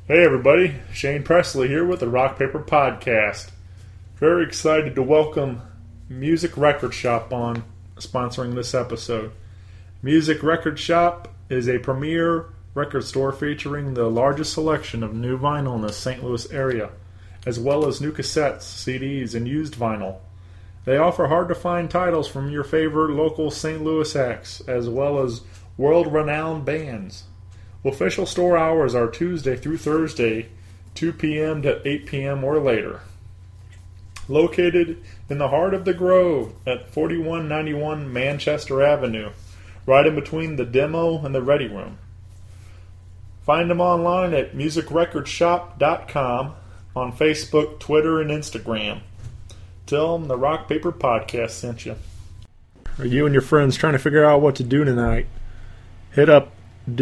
Hey everybody, Shane Presley here with the Rock Paper Podcast. Very excited to welcome Music Record Shop on sponsoring this episode. Music Record Shop is a premier record store featuring the largest selection of new vinyl in the St. Louis area, as well as new cassettes, CDs, and used vinyl. They offer hard-to-find titles from your favorite local St. Louis acts, as well as world-renowned bands. Official store hours are Tuesday through Thursday, 2 p.m. to 8 p.m. or later. Located in the heart of the Grove at 4191 Manchester Avenue, right in between the demo and the ready room. Find them online at musicrecordshop.com, on Facebook, Twitter, and Instagram. Tell them the Rock Paper Podcast sent you. Are you and your friends trying to figure out what to do tonight? Hit up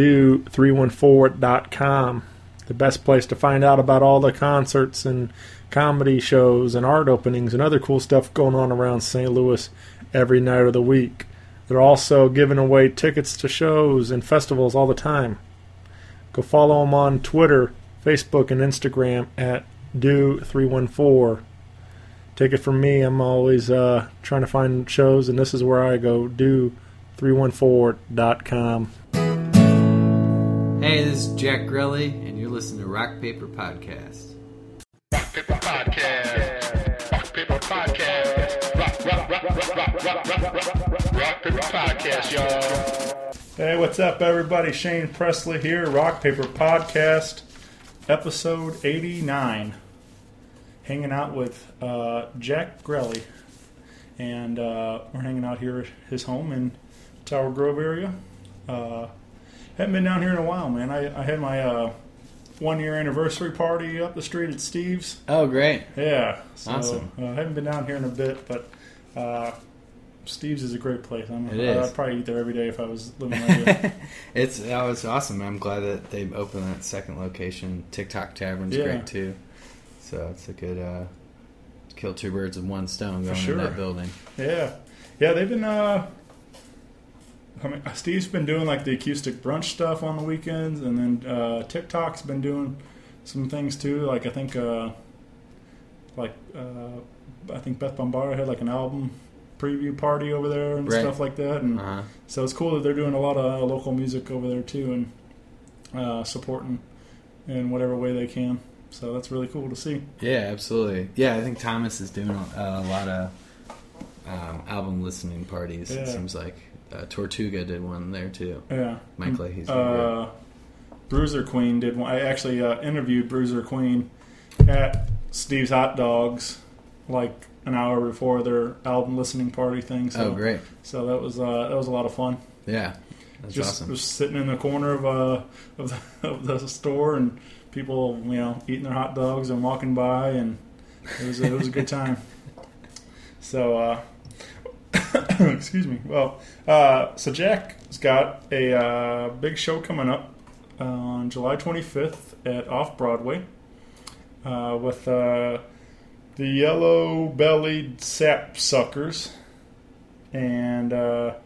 do314.com, the best place to find out about all the concerts and comedy shows and art openings and other cool stuff going on around St. Louis every night of the week. They're also giving away tickets to shows and festivals all the time. Go follow them on Twitter, Facebook, and Instagram at do314. Take it from me, I'm always trying to find shows, and this is where I go, do314.com. Hey, this is Jack Grelly, and you're listening to Rock Paper Podcast. Rock Paper Podcast. Rock Paper Podcast. Rock Paper Podcast, y'all. Hey, what's up, everybody? Shane Presley here, Rock Paper Podcast, episode 89. Hanging out with Jack Grelly, and we're hanging out here at his home in Tower Grove area. Haven't been down here in a while, man. I had my 1-year anniversary party up the street at Steve's. Oh, great. Yeah. So, awesome. Haven't been down here in a bit, but Steve's is a great place. I'd probably eat there every day if I was living right here. It's awesome. I'm glad that they opened that second location. TikTok Tavern's great, too. So it's a good kill two birds with one stone going in that building. Yeah. Yeah, they've been... Steve's been doing like the acoustic brunch stuff on the weekends, and then TikTok's been doing some things too. Like I think Beth Bombara had like an album preview party over there and stuff like that. And so it's cool that they're doing a lot of local music over there too, and supporting in whatever way they can. So that's really cool to see. Yeah, absolutely. Yeah, I think Thomas is doing a lot of album listening parties. Yeah. It seems like. Tortuga did one there too. Yeah, Mike Leahy's Bruiser Queen did one. I actually interviewed Bruiser Queen at Steve's Hot Dogs like an hour before their album listening party thing. So, great! So that was a lot of fun. Yeah, that's awesome. Just sitting in the corner of the store and people eating their hot dogs and walking by, and it was a good time. So. Excuse me. Well, so Jack's got a big show coming up on July 25th at Off Broadway with the Yellow-Bellied Sapsuckers and with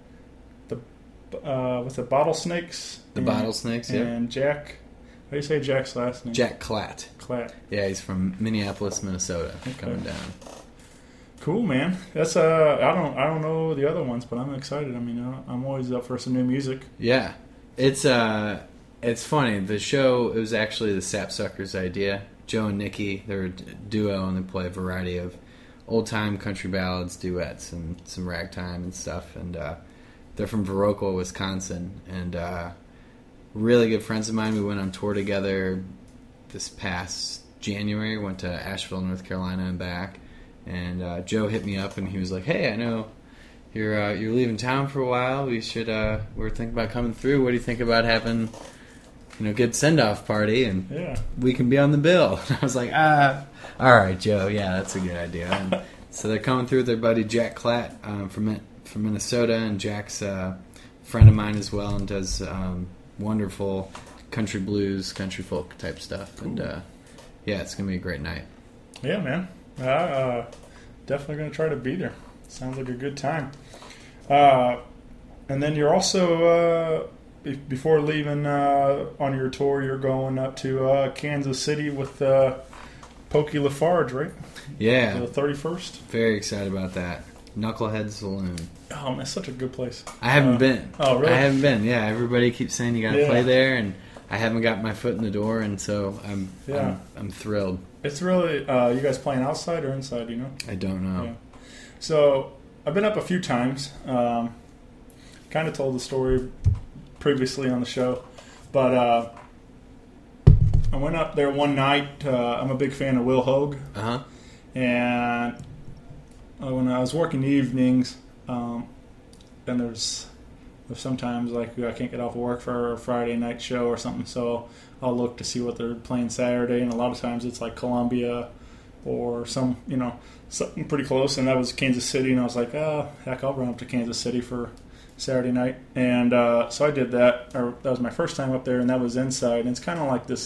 the Bottle Snakes. The Bottle Snakes, yeah. And Jack. How do you say Jack's last name? Jack Klatt. Klatt. Yeah, he's from Minneapolis, Minnesota. Okay. Coming down. Cool, man. That's I don't know the other ones, but I'm excited. I mean, I'm always up for some new music. Yeah, it's funny. The show, it was actually the Sapsuckers' idea. Joe and Nikki, they're a duo, and they play a variety of old time country ballads, duets, and some ragtime and stuff. And they're from Viroqua, Wisconsin, and really good friends of mine. We went on tour together this past January. Went to Asheville, North Carolina, and back. And Joe hit me up, and he was like, "Hey, I know you're leaving town for a while. We should we're thinking about coming through. What do you think about having good send off party, and we can be on the bill?" And I was like, all right, Joe, yeah, that's a good idea. And so they're coming through with their buddy Jack Klatt from Minnesota, and Jack's a friend of mine as well, and does wonderful country blues, country folk type stuff. Cool. And it's gonna be a great night. Yeah, man. Definitely going to try to be there. Sounds like a good time. And then you're also before leaving on your tour, you're going up to Kansas City with Pokey Lafarge, right? Yeah. The 31st. Very excited about that. Knucklehead Saloon. Oh, man, it's such a good place. I haven't been. Oh, really? I haven't been. Yeah, everybody keeps saying you got to Yeah. play there, and I haven't got my foot in the door, and so I'm thrilled. It's really you guys playing outside or inside? You know? I don't know. Yeah. So I've been up a few times. Kind of told the story previously on the show, but I went up there one night. I'm a big fan of Will Hogue, and when I was working the evenings, and there's sometimes like I can't get off of work for a Friday night show or something, so I'll look to see what they're playing Saturday, and a lot of times it's like Columbia or something pretty close, and that was Kansas City, and I was like, heck, I'll run up to Kansas City for Saturday night, and so I did that. That was my first time up there, and that was inside, and it's kind of like this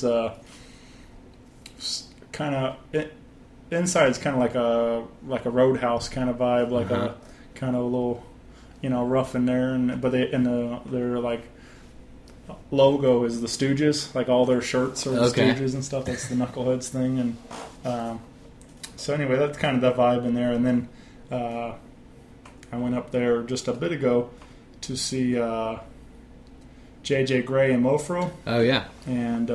inside is kind of like a roadhouse kind of vibe, like a kind of a little rough in there, but their like logo is the Stooges, like all their shirts are the Stooges and stuff. That's the Knuckleheads thing, and so anyway, that's kind of the vibe in there. And then I went up there just a bit ago to see JJ Grey and Mofro. Oh yeah, and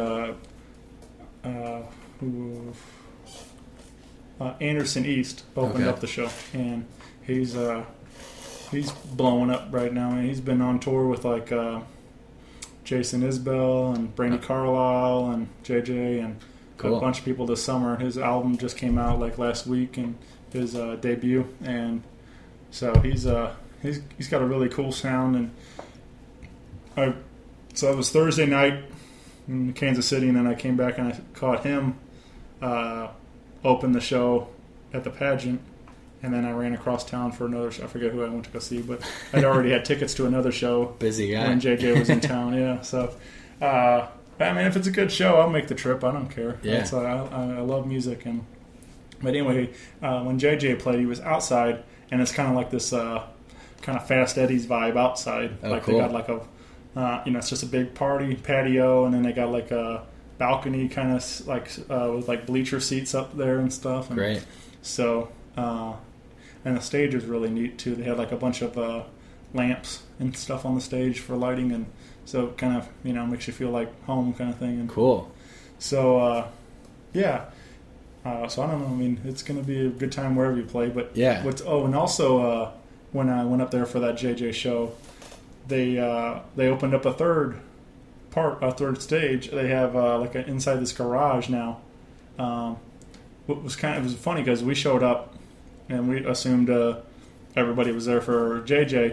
Anderson East opened up the show, and he's blowing up right now. And he's been on tour with like Jason Isbell and Brandy Carlisle and JJ and a bunch of people this summer. His album just came out like last week, and his debut, and so he's got a really cool sound. And so it was Thursday night in Kansas City, and then I came back and I caught him open the show at the pageant, and then I ran across town for another show. I forget who I went to go see, but I'd already had tickets to another show. Busy guy. When JJ was in town, yeah. So, I mean, if it's a good show, I'll make the trip. I don't care. Yeah. I love music, but anyway, when JJ played, he was outside, and it's kind of like this kind of Fast Eddie's vibe outside. Oh, like cool. They got like a, it's just a big party patio, and then they got like a balcony kind of like with like bleacher seats up there and stuff. And great. So, and the stage was really neat too. They had like a bunch of lamps and stuff on the stage for lighting, and so it kind of makes you feel like home kind of thing. And cool. So yeah. So I don't know. I mean, it's going to be a good time wherever you play. But yeah. And also when I went up there for that JJ show, they opened up a third stage. They have like inside this garage now. It was funny because we showed up and we assumed everybody was there for JJ,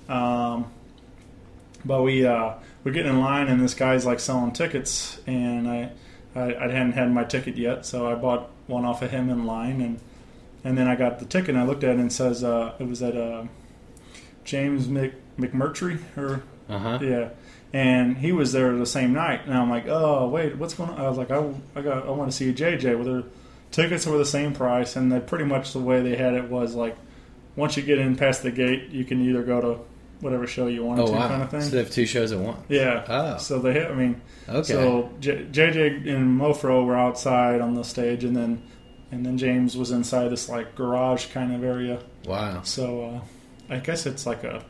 but we get in line and this guy's like selling tickets, and I hadn't had my ticket yet, so I bought one off of him in line, and then I got the ticket and I looked at it and it says it was at James McMurtry or yeah. And he was there the same night, and I'm like, oh wait, what's going on? I was like, I want to see JJ. Well, their tickets were the same price, and they pretty much the way they had it was like, once you get in past the gate, you can either go to whatever show you wanted to, kind of thing. So they have two shows at once. Yeah. Oh. So they had, okay. So JJ and Mofro were outside on the stage, and then James was inside this like garage kind of area. Wow. So I guess it's like a,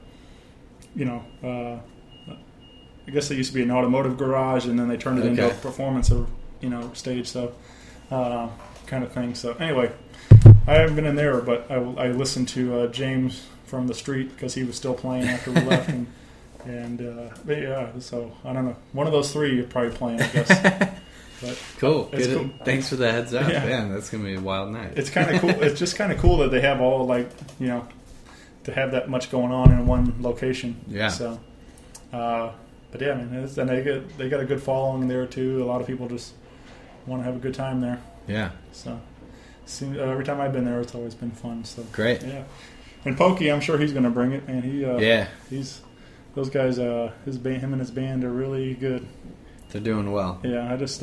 I guess it used to be an automotive garage, and then they turned it into a performance or stage, so kind of thing. So anyway, I haven't been in there, but I listened to James from the street because he was still playing after we left, but yeah. So I don't know, one of those three you're probably playing, I guess. But cool. Cool. Thanks for the heads up. Yeah. Man, that's gonna be a wild night. It's kind of cool. It's just kind of cool that they have all to have that much going on in one location. Yeah. So. But yeah, and they got a good following there too. A lot of people just want to have a good time there. Yeah. So every time I've been there, it's always been fun. So great. Yeah. And Pokey, I'm sure he's going to bring it, man. He's those guys. Him and his band are really good. They're doing well. Yeah, I just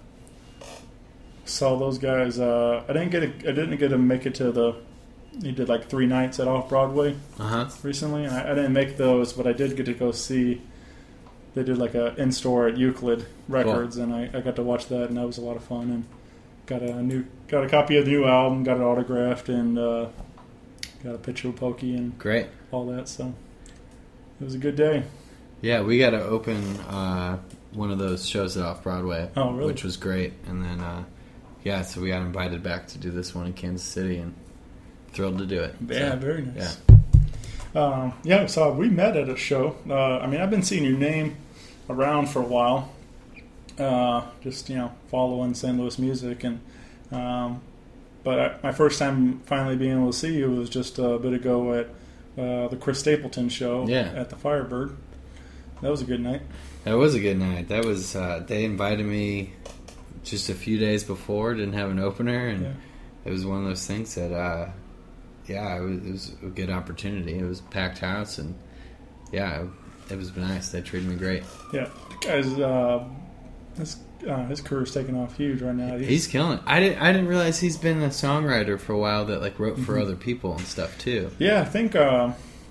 saw those guys. I didn't get to make it to he did like 3 nights at Off Broadway recently, and I didn't make those, but I did get to go see they did like a in-store at Euclid Records, and I got to watch that, and that was a lot of fun. And got a copy of the new album, got it autographed, and got a picture of Pokey and Great. all that. So it was a good day. Yeah, we got to open one of those shows at Off Broadway, Oh, really? which was great. And then, so we got invited back to do this one in Kansas City, and thrilled to do it. Yeah, So, very nice. Yeah. So we met at a show. I've been seeing your name around for a while, just following St. Louis music, and but my first time finally being able to see you was just a bit ago at the Chris Stapleton show at the Firebird. That was a good night. That was a good night. That was they invited me just a few days before. Didn't have an opener, and it was one of those things that it was a good opportunity. It was a packed house, and it was nice. They treated me great. Yeah, the guy's his career's taking off huge right now. He's killing it. I didn't realize he's been a songwriter for a while that like wrote for other people and stuff too. Yeah, I think I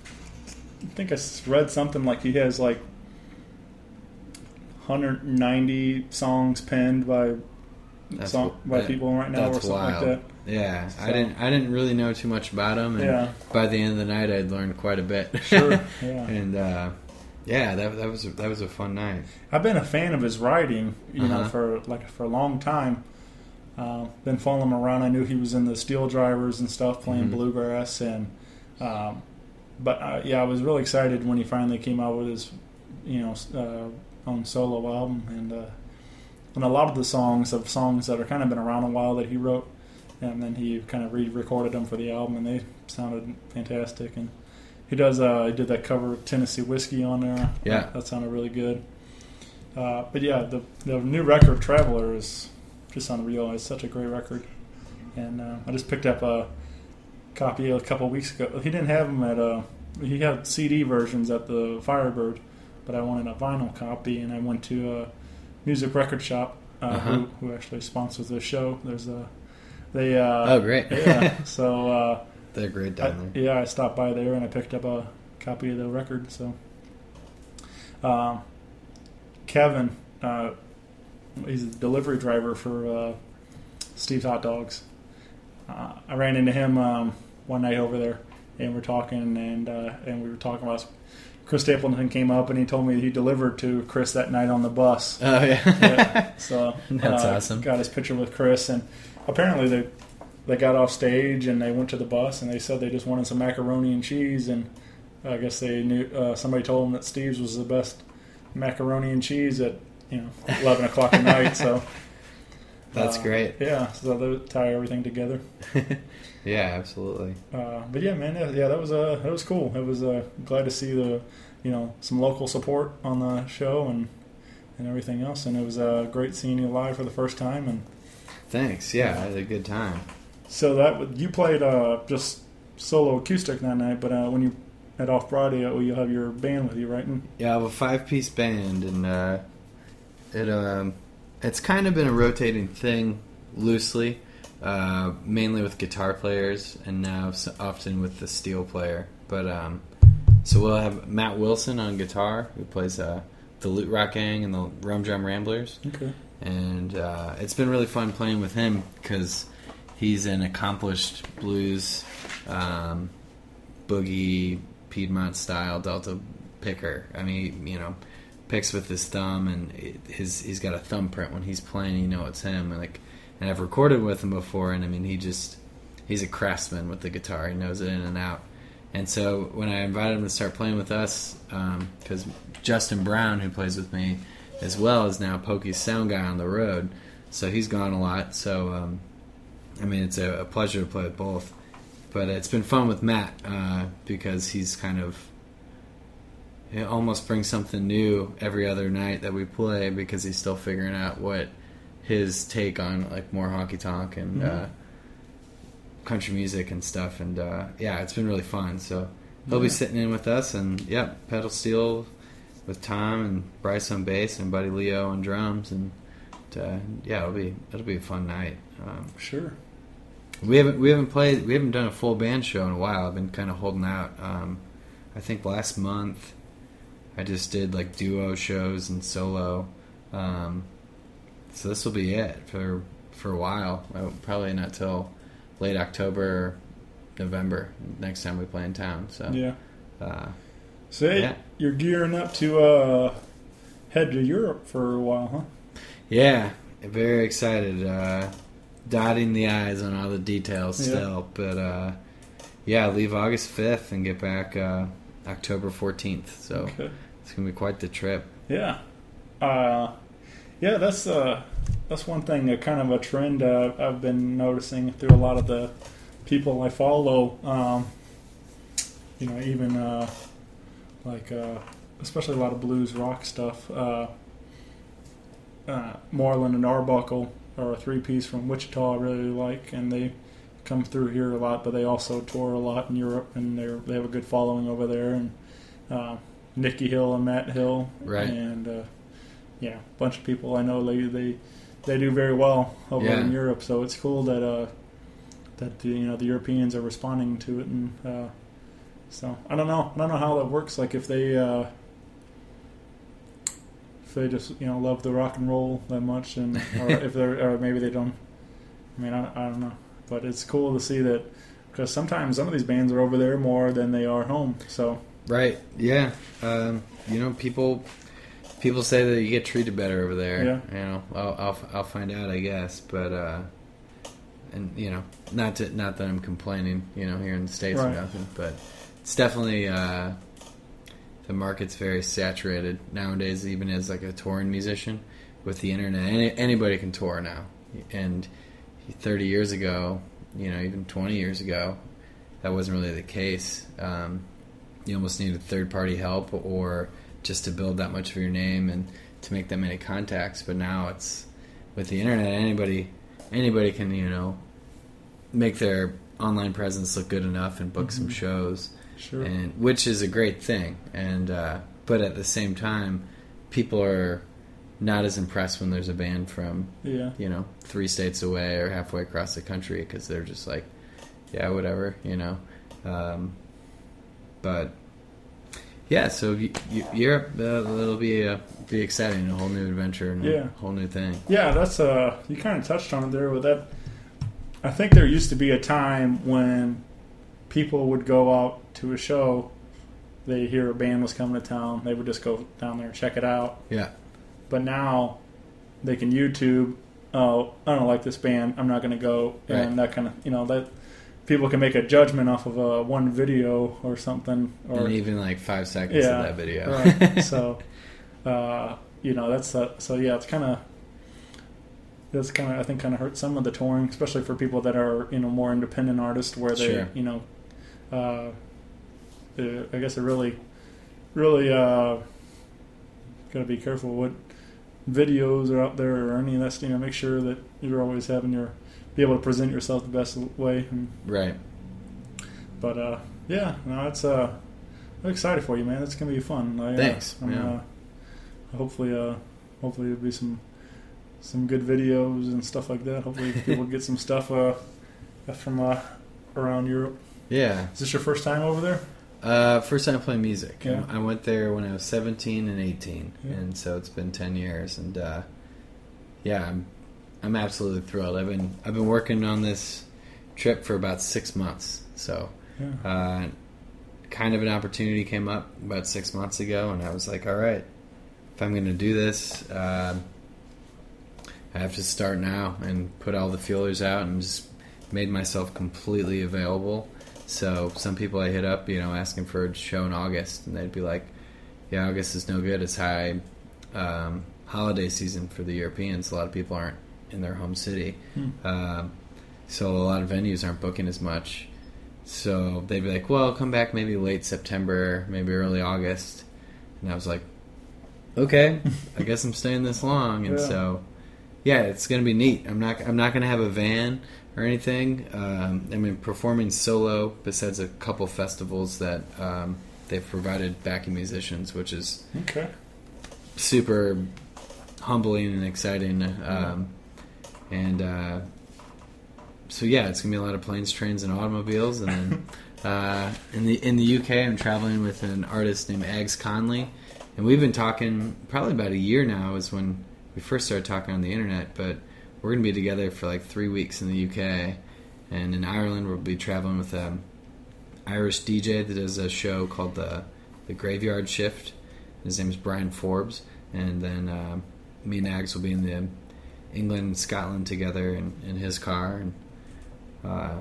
read something like he has like 190 songs penned by people right now, or something wild. like that. Yeah, So- I didn't really know too much about him, and by the end of the night, I'd learned quite a bit. Sure, yeah. And that was a fun night. I've been a fan of his writing, Uh-huh. for a long time. Been following him around. I knew he was in the Steel Drivers and stuff, playing bluegrass, and I was really excited when he finally came out with his, own solo album, and a lot of the songs that are kind of been around a while that he wrote, and then he kind of re-recorded them for the album, and they sounded fantastic. And he did that cover of Tennessee Whiskey on there. Yeah. That sounded really good. But yeah, the new record, Traveler, is just unreal. It's such a great record. And I just picked up a copy a couple weeks ago. He didn't have them he had CD versions at the Firebird, but I wanted a vinyl copy, and I went to a music record shop who actually sponsors the show. Oh, great. Yeah. So They're great down there. I stopped by there and I picked up a copy of the record. So Kevin, he's a delivery driver for Steve's Hot Dogs. I ran into him one night over there, and we're talking, and we were talking about Chris Stapleton came up, and he told me he delivered to Chris that night on the bus. Oh yeah. So That's awesome. Got his picture with Chris, and apparently they got off stage and they went to the bus, and they said they just wanted some macaroni and cheese, and I guess they knew somebody told them that Steve's was the best macaroni and cheese at 11 o'clock at night. So That's great. Yeah, so they tie everything together. Yeah, absolutely. But yeah, man, that was cool. It was glad to see some local support on the show and everything else, and it was great seeing you live for the first time. And Thanks. Yeah, I had a good time. so you played just solo acoustic that night, but when you at Off Broadway, you'll have your band with you, right? Yeah, I have a 5-piece band, and it's kind of been a rotating thing loosely, mainly with guitar players, and now often with the steel player. But so we'll have Matt Wilson on guitar, who plays the Loot Rock Gang and the Rum Drum Ramblers. Okay. And it's been really fun playing with him because he's an accomplished blues, boogie, Piedmont style Delta picker. I mean, picks with his thumb, and he's got a thumbprint when he's playing. It's him, and I've recorded with him before, and I mean he's a craftsman with the guitar. He knows it in and out. And so when I invited him to start playing with us, because Justin Brown, who plays with me as well, is now Pokey's sound guy on the road, so he's gone a lot. So it's a pleasure to play with both. But it's been fun with Matt because he's kind of almost brings something new every other night that we play, because he's still figuring out what his take on more honky tonk and country music and stuff. And it's been really fun. So he'll be sitting in with us, and pedal steel with Tom and Bryce on bass and Buddy Leo on drums, and it'll be a fun night. Sure. We haven't done a full band show in a while. I've been kind of holding out. I think last month I just did like duo shows and solo. So this will be it for a while. Probably not till late October or November next time we play in town. So yeah. So you're gearing up to head to Europe for a while, huh? Yeah, very excited. Dotting the I's on all the details still. But leave August 5th and get back October 14th. So it's going to be quite the trip. Yeah. That's one thing, kind of a trend I've been noticing through a lot of the people I follow. Even especially a lot of blues rock stuff. Moreland and Arbuckle are a three-piece from Wichita I really like, and they come through here a lot, but they also tour a lot in Europe, and they have a good following over there. And Nicky Hill and Matt Hill, right? And a bunch of people I know they do very well over in Europe. So it's cool that the Europeans are responding to it, and so I don't know how that works. Like if they just love the rock and roll that much, and or maybe they don't. I mean, I don't know, but it's cool to see that, because sometimes some of these bands are over there more than they are home. So right, yeah, people say that you get treated better over there. Yeah, I'll find out, I guess, but and not that I'm complaining, here in the States or nothing, but it's definitely the market's very saturated nowadays, even as like a touring musician with the internet. Anybody can tour now, and 30 years ago, even 20 years ago, that wasn't really the case. You almost needed third-party help or just to build that much of your name and to make that many contacts. But now it's with the internet, anybody can make their online presence look good enough and book some shows. Sure. And which is a great thing, and but at the same time, people are not as impressed when there's a band from 3 states away or halfway across the country, because they're just like, yeah, whatever, but yeah, so Europe, it'll be exciting, a whole new adventure and a whole new thing. Yeah, that's you kind of touched on it there with that. I think there used to be a time when people would go out to a show, they hear a band was coming to town, they would just go down there and check it out. Yeah. But now they can YouTube, I don't like this band, I'm not going to go, and that kind of, that people can make a judgment off of one video or something, or and even like 5 seconds of that video. Right. So, that's it's kind of. That's I think hurts some of the touring, especially for people that are more independent artists, where they I guess they're really got to be careful what videos are out there or any of that. Make sure that you're always be able to present yourself the best way. Right. But it's I'm excited for you, man. It's gonna be fun. Thanks. Hopefully there'll be some good videos and stuff like that. Hopefully people get some stuff from around Europe. Yeah. Is this your first time over there? First time playing music. Yeah. I went there when I was 17 and 18, and so it's been 10 years. And I'm absolutely thrilled. I've been working on this trip for about 6 months. So kind of an opportunity came up about 6 months ago, and I was like, all right, if I'm going to do this, I have to start now and put all the feelers out, and just made myself completely available. So some people I hit up, asking for a show in August, and they'd be like, yeah, August is no good. It's high holiday season for the Europeans. A lot of people aren't in their home city. So a lot of venues aren't booking as much. So they'd be like, well, come back maybe late September, maybe early August. And I was like, okay, I guess I'm staying this long. And so, yeah, it's going to be neat. I'm not going to have a van or anything. Performing solo besides a couple festivals that they've provided backing musicians, which is super humbling and exciting. So yeah, it's gonna be a lot of planes, trains, and automobiles. And then in the UK, I'm traveling with an artist named Ags Conley, And we've been talking probably about a year now is when we first started talking on the internet, but we're going to be together for like 3 weeks in the UK. And in Ireland, we'll be traveling with an Irish DJ that does a show called the Graveyard Shift. His name is Brian Forbes. And then me and Ags will be in the England and Scotland together in his car. And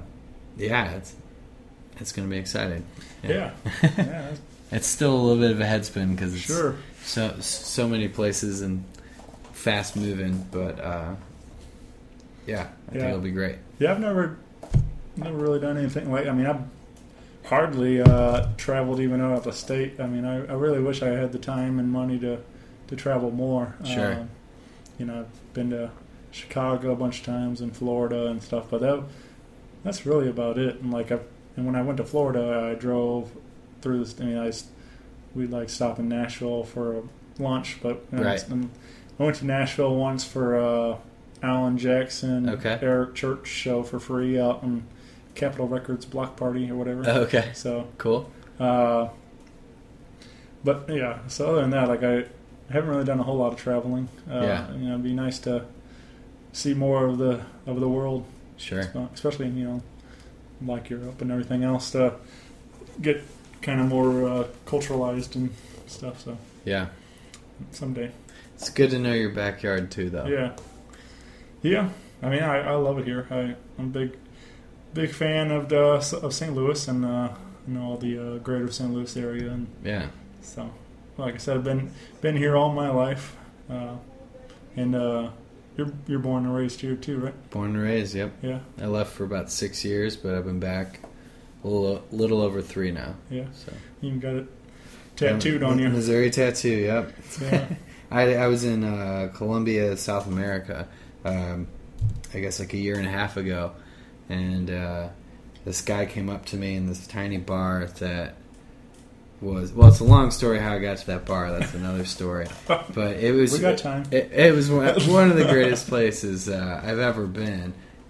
it's going to be exciting. Yeah. It's still a little bit of a head spin because it's Sure. so many places and fast moving, but I think it'll be great. Yeah, I've never really done anything like. I mean, I've hardly traveled even out of the state. I mean, I really wish I had the time and money to travel more. Sure. I've been to Chicago a bunch of times and Florida and stuff, but that's really about it. And and when I went to Florida, I drove through this. I mean, we'd like stop in Nashville for lunch, but Right. And I went to Nashville once for Alan Jackson, Okay. Eric Church show for free out in Capitol Records block party or whatever. Okay. So Cool. but yeah, so other than that, like I haven't really done a whole lot of traveling. It'd be nice to see more of the world, Sure. especially like Europe and everything else, to get kind of more culturalized and stuff. So Yeah. someday, It's good to know your backyard too, though. yeah. I mean, I love it here. I'm a big fan of St. Louis and all the greater St. Louis area, and Yeah. so, like I said, I've been here all my life, and you're born and raised here too, right? Born and raised. Yep. Yeah, I left for about 6 years, but I've been back a little over 3 now. yeah. So You even got it tattooed on you. Missouri tattoo. Yep. Yeah. I was in Colombia, South America, I guess like a year and a half ago, and this guy came up to me in this tiny bar that was, well, it's a long story how I got to that bar. That's another story. But it was, We got time. It was one of the greatest places I've ever been.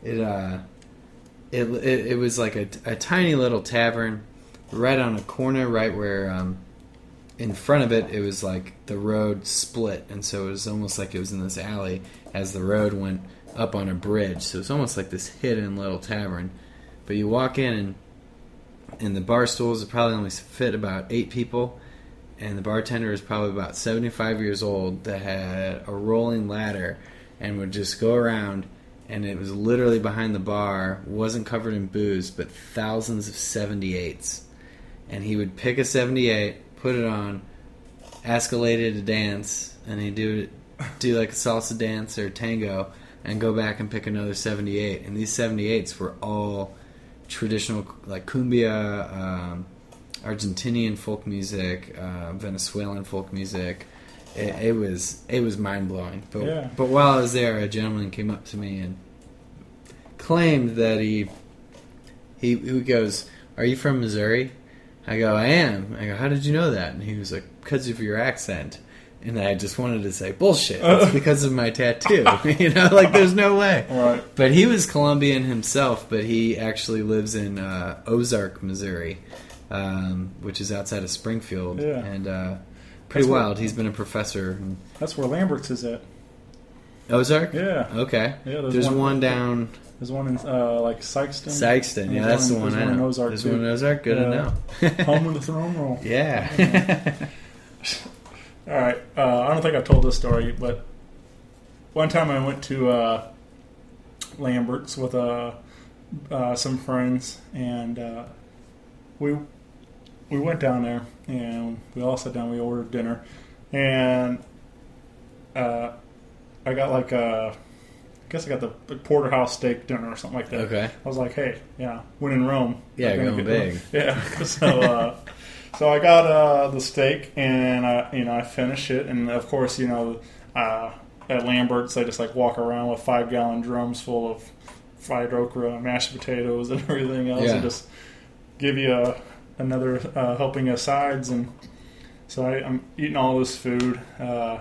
It was like a tiny little tavern right on a corner, right where in front of it was like the road split, and so it was almost like it was in this alley as the road went up on a bridge. So it's almost like this hidden little tavern. But you walk in, and the bar stools probably only fit about 8 people, and the bartender is probably about 75 years old that had a rolling ladder and would just go around, and it was literally behind the bar, wasn't covered in booze, but thousands of 78s. And he would pick a 78, put it on, ask a lady to dance, and he'd do like a salsa dance or tango, and go back and pick another 78. And these 78s were all traditional, like cumbia, Argentinian folk music, Venezuelan folk music. It was mind blowing. But while I was there, a gentleman came up to me and claimed that he goes, "Are you from Missouri?" I go, "I am." I go, "How did you know that?" And he was like, "Because of your accent." And I just wanted to say, "Bullshit! It's because of my tattoo." Like there's no way. Right. But he was Colombian himself, but he actually lives in Ozark, Missouri, which is outside of Springfield, Yeah. and pretty wild. He's been a professor. In That's where Lambert's is at. Ozark? Yeah. Okay. Yeah, there's one down There's one in like Sykeston. Sykeston. Yeah, that's the one I know. There's one in Ozark There's too. one in Ozark. Good to know. Home of the throne roll. Yeah. All right. I don't think I've told this story, but one time I went to Lambert's with some friends, and we went down there, and we all sat down. We ordered dinner, and I got like I guess I got the porterhouse steak dinner or something like that. Okay. I was like, hey, when in Rome. Yeah, I'm gonna going get- big. Yeah. So I got the steak, and I finished it, and of course, at Lambert's, they just like walk around with 5-gallon drums full of fried okra, mashed potatoes, and everything else, Yeah. and just give you another helping of sides. And so I'm eating all this food, and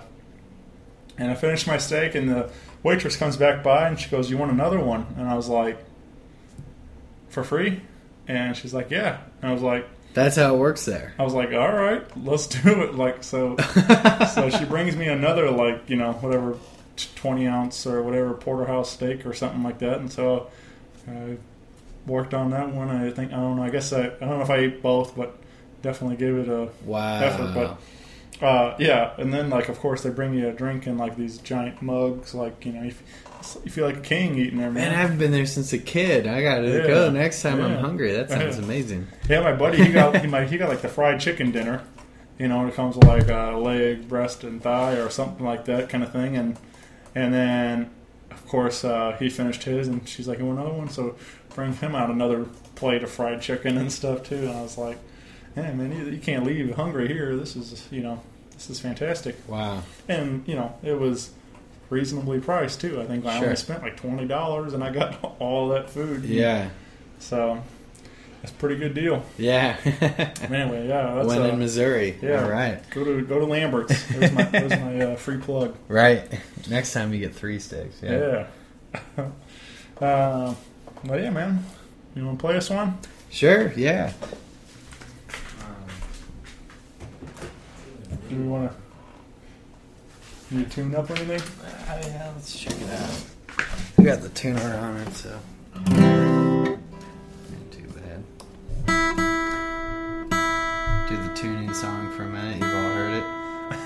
I finished my steak, and the waitress comes back by, and she goes, "You want another one?" And I was like, "For free?" And she's like, "Yeah." And I was like, That's how it works there. I was like, all right, let's do it. Like, so she brings me another, like, whatever, 20 ounce or whatever porterhouse steak or something like that. And so I worked on that one. I don't know. I don't know if I ate both, but definitely gave it a effort. But yeah, and then, like, of course, they bring you a drink in, like, these giant mugs. Like, you feel like a king eating there, man. Man, I haven't been there since a kid. I got to go next time I'm hungry. That sounds amazing. Yeah, my buddy, he got like the fried chicken dinner. It comes with like a leg, breast, and thigh or something like that kind of thing. And then, of course, he finished his, and she's like, you want another one? So bring him out another plate of fried chicken and stuff too. And I was like, hey, man, you can't leave hungry here. This is fantastic. Wow. And, it was reasonably priced too. I think I only spent like $20 and I got all that food. Yeah. So that's a pretty good deal. Yeah. Anyway, yeah. That's, when in Missouri. Yeah. All right. Go to Lambert's. There's my free plug. Right. Next time you get 3 steaks. Yeah. Well, yeah, man. You want to play us one? Sure. Yeah. Do we want to? Need to tune up or anything? Yeah, let's check it out. We got the tuner on it, so not too bad. Do the tuning song for a minute. You've all heard it.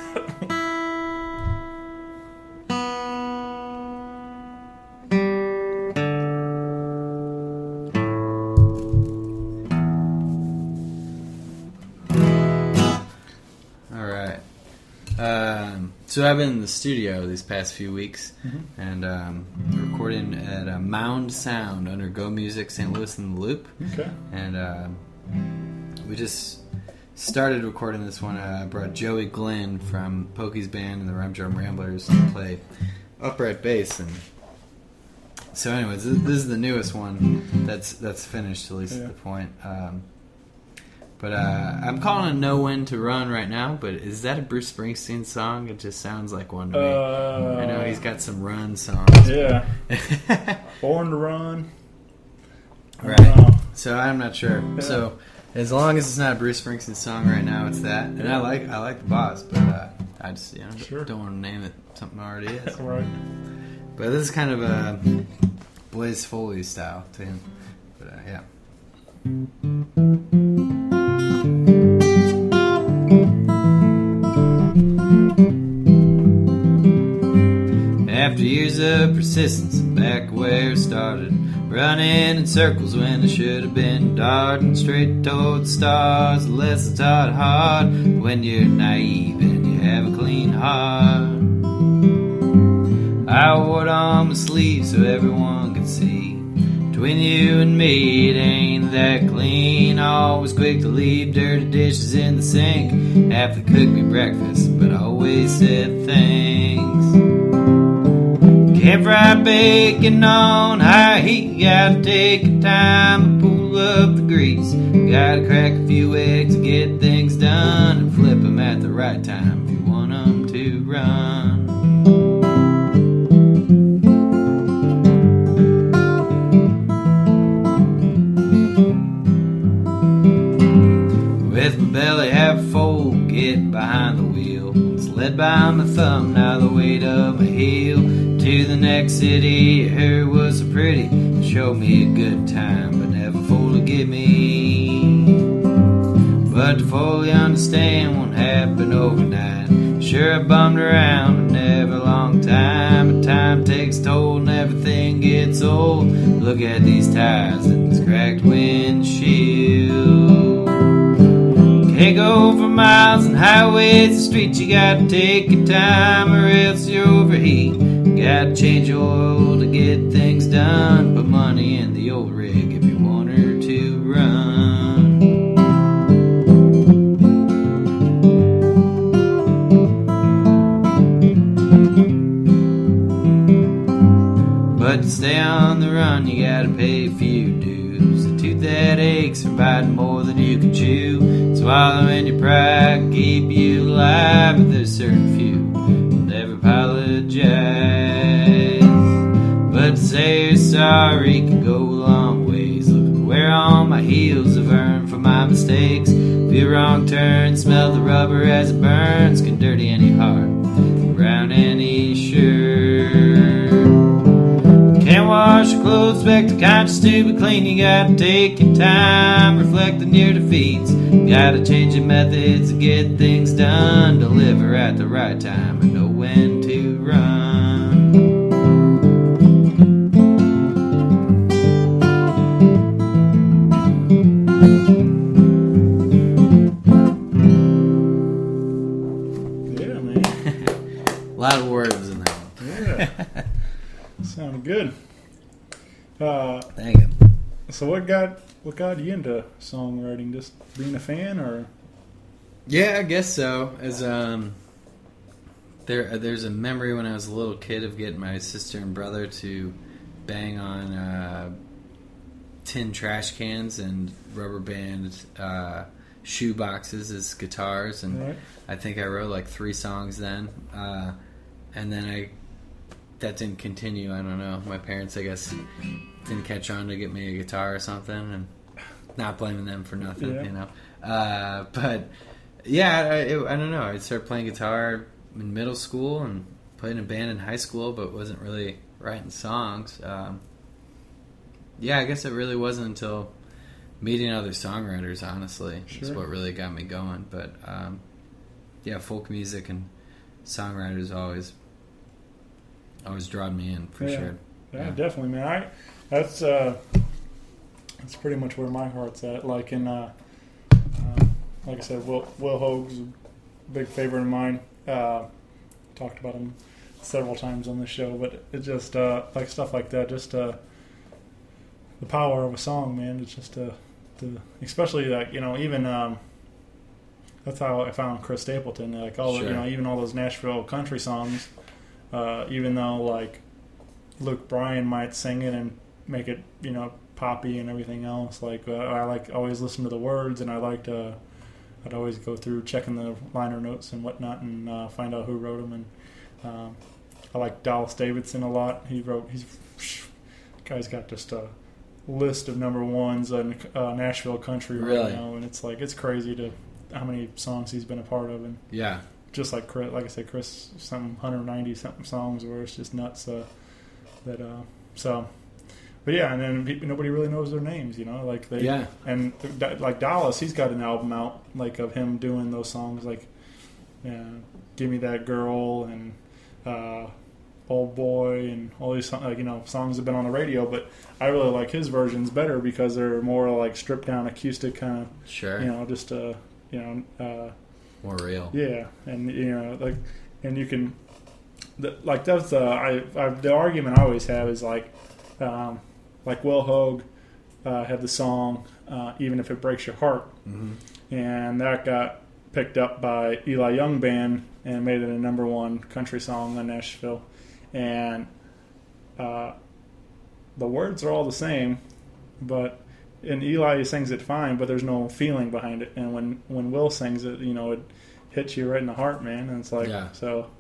So I've been in the studio these past few weeks, and recording at Mound Sound under Go Music St. Louis in the Loop. Okay. And we just started recording this one. I brought Joey Glenn from Pokey's band and the Rhyme Drum Ramblers to play upright bass. And so anyways, this is the newest one that's finished, at least at the point. But I'm calling it Know When to Run right now, but is that a Bruce Springsteen song? It just sounds like one to me. I know he's got some run songs. Yeah. Born to Run. Right. So I'm not sure. Yeah. So as long as it's not a Bruce Springsteen song right now, it's that. And I like the boss, but I just don't want to name it something already is. Right. But this is kind of a Blaze Foley style to him. But yeah. After years of persistence, back where it started, running in circles when I should have been darting straight toward the stars. The lessons taught hard when you're naive and you have a clean heart. I wore it on my sleeve so everyone could see. Between you and me, it ain't that clean. Always quick to leave dirty dishes in the sink. Have to cook me breakfast, but always said thanks. Can't fry bacon on high heat. Gotta take your time to pull up the grease. Gotta crack a few eggs to get things done, and flip them at the right time if you want them to run. With my belly half full, get behind the wheel. It's led by my thumb, now the weight of my heel. To the next city, her was so pretty. Showed me a good time, but never fully get me. But to fully understand won't happen overnight. Sure, I bummed around, but never a long time. But time takes toll and everything gets old. Look at these tires and this cracked windshield. Can't go for miles and highways and streets. You gotta take your time or else you overheat. Gotta change oil to get things done. Put money in the old rig if you want her to run. But to stay on the run, you gotta pay a few dues. A tooth that aches for biting more than you can chew. Swallowing your pride, keep you alive. But there's certain few who'll never apologize. But to say you're sorry can go a long ways. Look at wear on my heels, I've earned for my mistakes. Feel wrong turn, smell the rubber as it burns. Can dirty any heart, around any shirt. Can't wash your clothes, expect the conscience to be clean. You gotta take your time, reflect on your defeats. Gotta change your methods to get things done. Deliver at the right time and know when to run. Yeah, man. A lot of words in that one. Yeah. Sounded good. Thank you. So what got you into songwriting? Just being a fan, or? Yeah, I guess so. As there's a memory when I was a little kid of getting my sister and brother to bang on tin trash cans and rubber band shoe boxes as guitars, and Right. I think I wrote like 3 songs then, and then that didn't continue. I don't know. My parents, I guess, didn't catch on to get me a guitar or something, and not blaming them for nothing, Yeah. you know. But yeah, I don't know. I started playing guitar in middle school and played in a band in high school, but wasn't really writing songs. Yeah, I guess it really wasn't until meeting other songwriters, honestly, is Sure. what really got me going. But yeah, folk music and songwriters always drawed me in for Yeah. sure. Yeah, definitely, man. That's pretty much where my heart's at. Like in, like I said, Will Hoag's a big favorite of mine. Talked about him several times on the show, but it just like stuff like that. Just the power of a song, man. It's just especially like even that's how I found Chris Stapleton. Like all Sure. even all those Nashville country songs. Even though like Luke Bryan might sing it and make it poppy and everything else, like I like always listen to the words, and I'd always go through checking the liner notes and whatnot and find out who wrote them. And I like Dallas Davidson a lot. Guy's got just a list of number ones in Nashville country right Really? now, and it's crazy to how many songs he's been a part of. And Yeah. just like Chris, like I said, Chris, some 190 something songs where it's just nuts. But yeah, and then nobody really knows their names, like they. Yeah. And like Dallas, he's got an album out like of him doing those songs, like "Give Me That Girl" and "Old Boy" and all these songs have been on the radio. But I really like his versions better because they're more like stripped down acoustic kind of, Sure. just More real. yeah, and and you can, that's the argument I always have is like Will Hoag had the song "Even If It Breaks Your Heart," Mm-hmm. and that got picked up by Eli Young Band and made it a number 1 country song in Nashville, and the words are all the same, but. And Eli sings it fine, but there's no feeling behind it. And when Will sings it, it hits you right in the heart, man. And it's like, Yeah. so,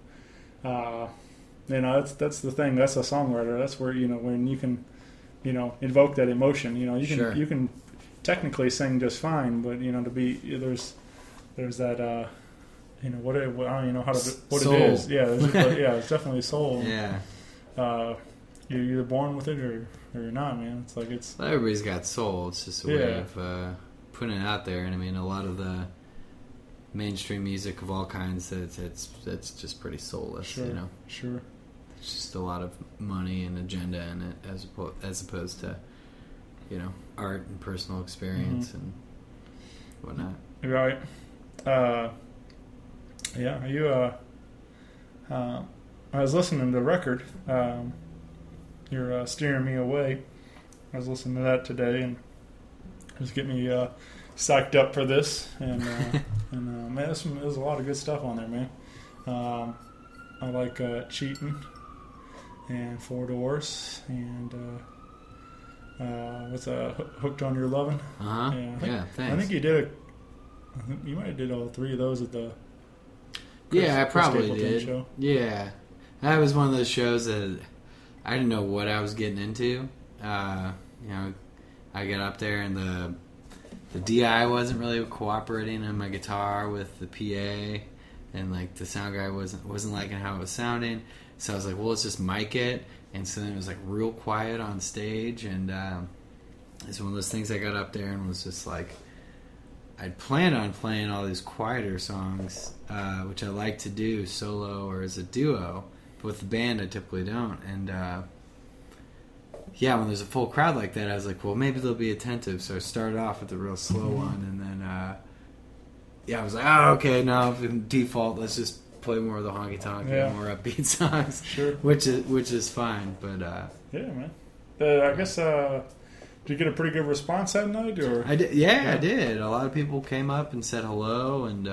that's the thing. That's a songwriter. That's where when you can, invoke that emotion. You can Sure. you can technically sing just fine, but to be there's that I don't know how to what Soul. it is. Yeah, it's definitely soul. Yeah. You're either born with it or you're not, man. It's like it's. Well, everybody's got soul. It's just a way Yeah. of putting it out there. And I mean, a lot of the mainstream music of all kinds, it's just pretty soulless. Sure. Sure. It's just a lot of money and agenda in it, as opposed to art and personal experience and whatnot. Right. Yeah. Are you? I was listening to the record. You're Steering Me Away. I was listening to that today and just get me psyched up for this. And man, there's a lot of good stuff on there, man. I like Cheatin' and Four Doors and what's Hooked on Your Lovin'. Uh huh. Yeah, Thanks. I think you might have did all 3 of those at the. I Chris probably Stapleton did. show. Yeah, that was one of those shows that I didn't know what I was getting into. I got up there and the DI wasn't really cooperating on my guitar with the PA, and like the sound guy wasn't liking how it was sounding. So I was like, well, let's just mic it. And so then it was like real quiet on stage, and it's one of those things. I got up there and was just like, I'd planned on playing all these quieter songs, which I like to do solo or as a duo, but with the band I typically don't. And when there's a full crowd like that, I was like, well, maybe they'll be attentive. So I started off with a real slow one, and then I was like, oh, okay, no, default, let's just play more of the honky tonk and more upbeat songs, Sure. which is fine. But yeah, man. I guess did you get a pretty good response that night, or I did. Yeah, I did. A lot of people came up and said hello, and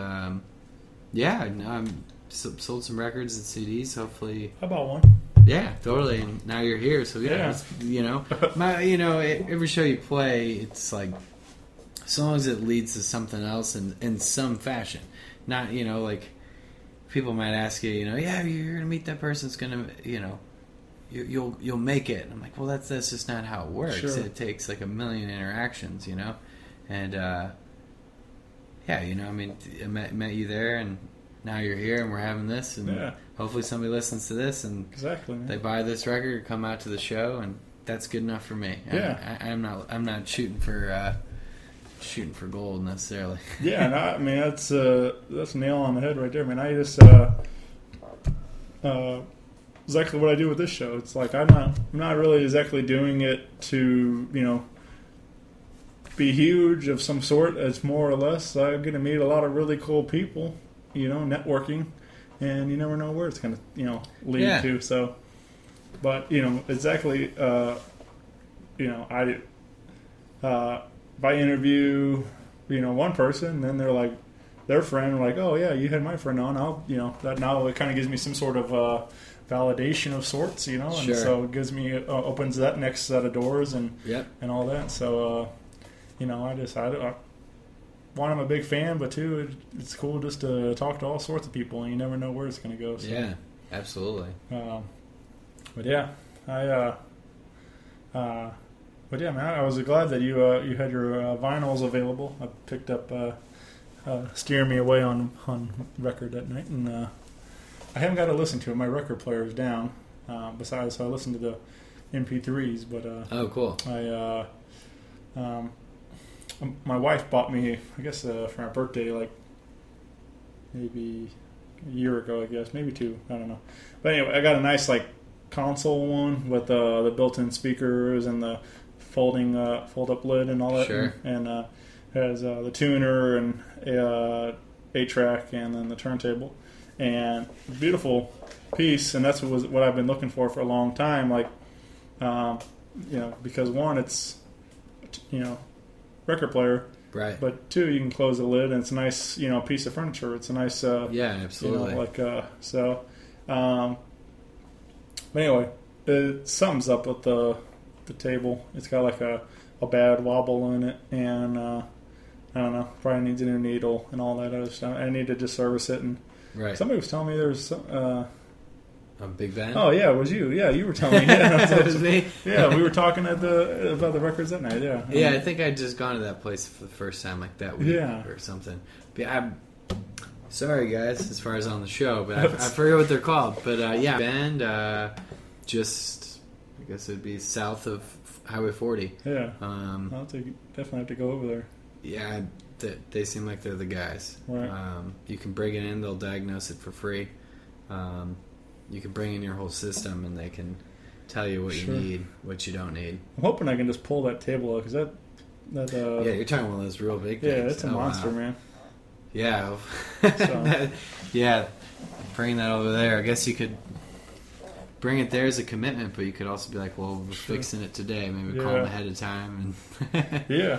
I sold some records and CDs. Hopefully, how about one? yeah, totally. And now you're here, so it's, every show you play, it's like as long as it leads to something else in some fashion. Not like people might ask you, you're gonna meet that person. It's gonna, you'll make it. And I'm like, well, that's just not how it works. Sure. It takes like a million interactions, and I met you there, and now you're here, and we're having this, and hopefully somebody listens to this, and Exactly, man. they buy this record, come out to the show, and that's good enough for me. Yeah. I'm not shooting for gold necessarily. Yeah, and I mean that's a nail on the head right there, man. I just exactly what I do with this show. It's like I'm not really exactly doing it to be huge of some sort. It's more or less I'm going to meet a lot of really cool people, networking, and you never know where it's going to lead to. So, but exactly, if I interview, one person, then they're like, their friend, like, oh yeah, you had my friend on. That now it kind of gives me some sort of validation of sorts, and Sure. so it gives me opens that next set of doors and all that. So, one, I'm a big fan, but two, it's cool just to talk to all sorts of people, and you never know where it's going to go. So, Yeah, absolutely. but yeah, But yeah, man, I was glad that you had your vinyls available. I picked up "Steer Me Away" on record that night, and I haven't got to listen to it. My record player is down. Besides, so I listened to the MP3s. But oh, cool. My wife bought me, I guess, for my birthday, like maybe a year ago. I guess maybe two. I don't know. But anyway, I got a nice console one with the built-in speakers and the fold-up lid and all that. Sure. And has the tuner and 8-track and then the turntable. And beautiful piece, and that's what I've been looking for a long time. Because one, it's record player, Right. but two, you can close the lid, and it's a nice piece of furniture. It's a nice absolutely. But anyway, it sums up with the table. It's got a bad wobble in it, and I don't know, probably needs a new needle and all that other stuff. I need to just service it. And Right. somebody was telling me there's A Big Ben? oh yeah, it was you. Yeah, you were telling me. Yeah, It was me. yeah, we were talking about the records that night. Yeah, Yeah, I think I'd just gone to that place for the first time like that week or something. But yeah, I'm sorry, guys, as far as on the show, but I forget what they're called. But Bend, just, I guess it would be south of Highway 40. Yeah, I'll definitely have to go over there. Yeah, they seem like they're the guys. Right. You can bring it in; they'll diagnose it for free. You can bring in your whole system, and they can tell you what Sure. you need, what you don't need. I'm hoping I can just pull that table out because that Yeah, you're talking one of those real big things. yeah, it's a monster, wow. man. Yeah, So. yeah. Bring that over there. I guess you could bring it there as a commitment, but you could also be like, "Well, we're Sure. fixing it today. Maybe call Yeah. them ahead of time." And Yeah.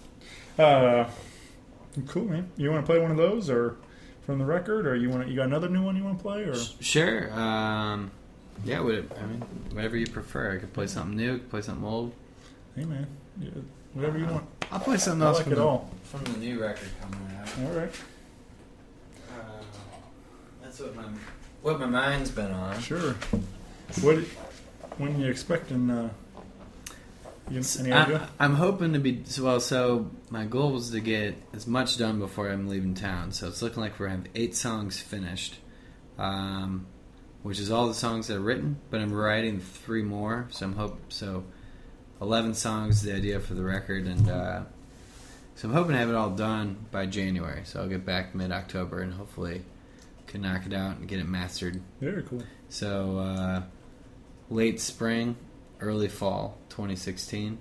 Cool, man. You want to play one of those, or from the record, or you got another new one you want to play, or Sure. Yeah. Whatever you prefer. I could play something new. I could play something old. hey, man, yeah, whatever you want. I'll play something I else like from it all. from the new record coming out. All right, That's what my mind's been on. sure. When are you expecting? Any idea? I'm hoping to be well. So my goal was to get as much done before I'm leaving town. So it's looking like we're gonna have 8 songs finished, which is all the songs that are written. But I'm writing 3 more. So 11 songs is the idea for the record, and so I'm hoping to have it all done by January. So I'll get back mid-October and hopefully can knock it out and get it mastered. Very cool. So late spring, early fall 2016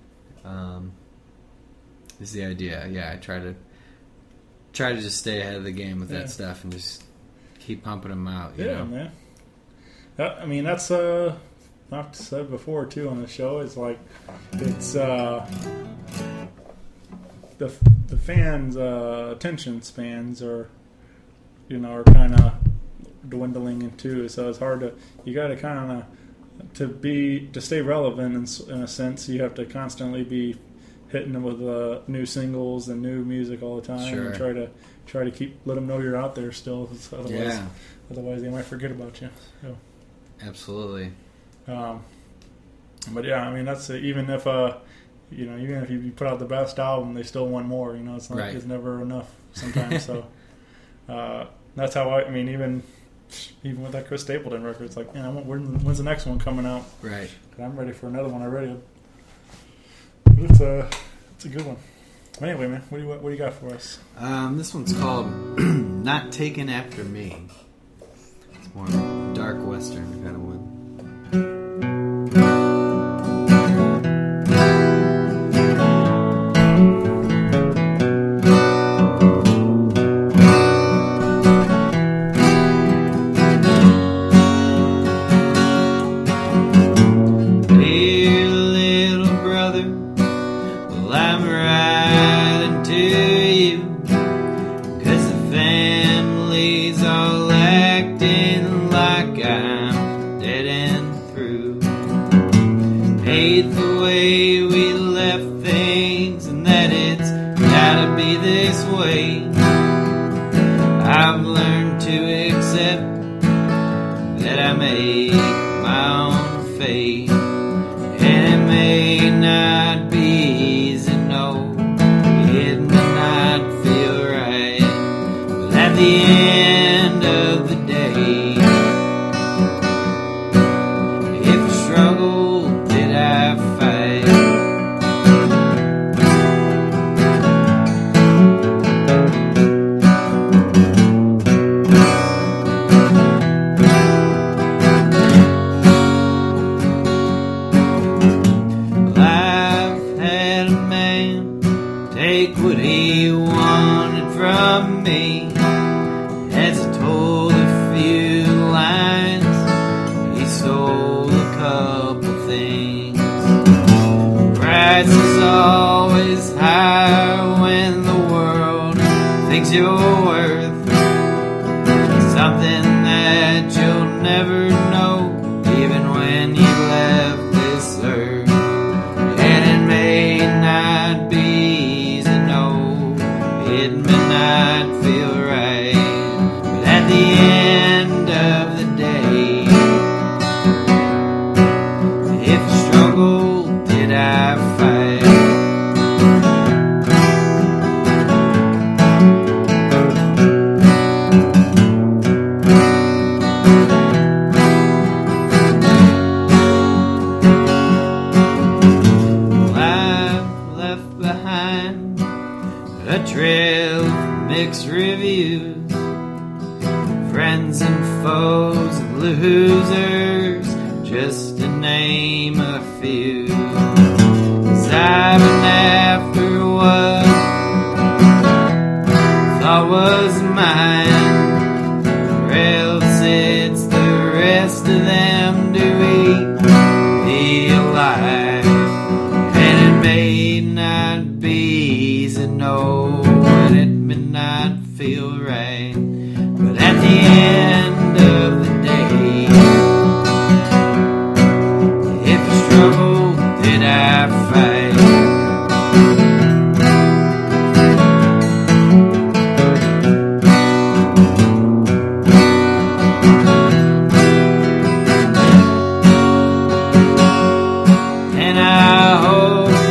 is the idea. Yeah, I try to just stay ahead of the game with that stuff and just keep pumping them out. You know? Man. I mean, that's I've said before too on the show. It's like it's the fans' attention spans are kind of dwindling in too. So it's hard you got to kind of to stay relevant in a sense. You have to constantly be hitting them with new singles and new music all the time. Sure. And try to let them know you're out there still. Otherwise they might forget about you. So. Absolutely. But yeah, I mean that's even if even if you put out the best album, they still want more. It's not it's never enough sometimes. So that's how I mean even with that Chris Stapleton record, it's like, when's the next one coming out? Right. 'Cause I'm ready for another one already. But it's a good one. But anyway, man, what do you got for us? This one's called "Not Taken After Me." It's more of a dark western kind of one. And I hope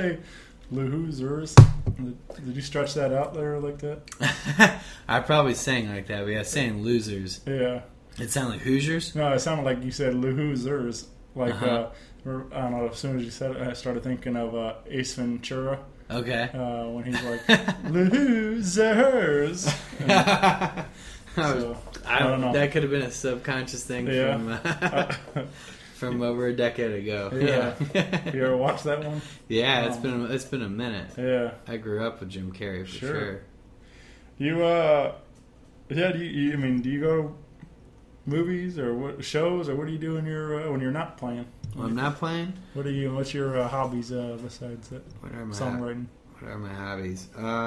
say losers? Did you stretch that out there like that? I probably sang like that, but yeah, saying losers. Yeah. It sounded like Hoosiers? No, it sounded like you said losers. Like, Uh-huh. I don't know, as soon as you said it, I started thinking of Ace Ventura Okay. when he's like, losers. And so, I don't know. That could have been a subconscious thing Yeah. from over a decade ago. Yeah. Yeah. You ever watch that one? Yeah, Oh. it's been a minute. Yeah. I grew up with Jim Carrey for sure. You, yeah, do you go to movies or what shows or what do you do in your when you're not playing? When I'm not playing, What's your hobbies besides that? what are my Songwriting. What are my hobbies?